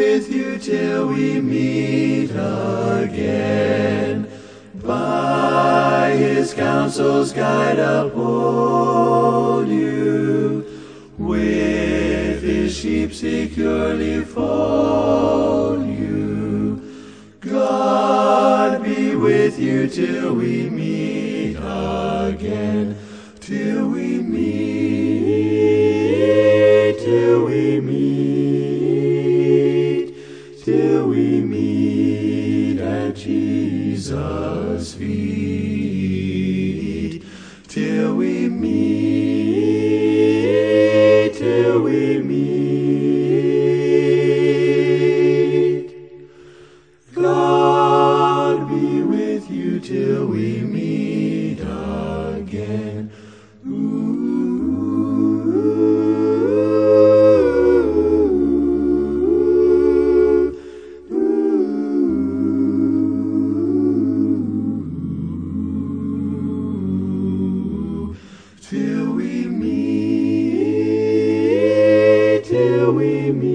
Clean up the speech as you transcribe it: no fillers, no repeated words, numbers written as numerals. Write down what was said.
with you till we meet again. By his counsel's guide uphold you, with his sheep securely fold you. God be with you till we meet again, till we meet, till we meet, till we meet at Jesus' feet, till we meet, till we meet. God be with you till we meet again. Till we meet, till we meet.